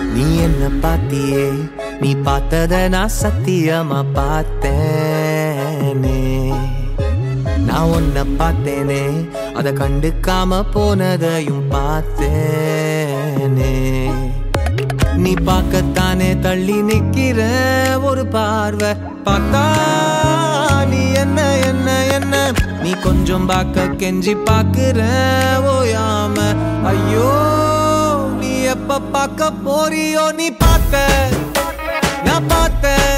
நீ என்ன பாத்தியே, நீ பார்த்தத நான் சத்தியமா பார்த்தேனே. நான் உன்னை பார்த்தேனே, அத கண்டுக்காம போனதையும் பார்த்தேனே. நீ பார்க்கத்தானே தள்ளி நிக்கிற, ஒரு பார்வை பார்த்தா நீ என்ன என்ன என்ன. நீ கொஞ்சம் பார்க்க கெஞ்சி பார்க்கிற ஓயாம. ஐயோ நீ எப்ப பார்க்க போறியோ. நீ பார்த்த நான் பார்த்த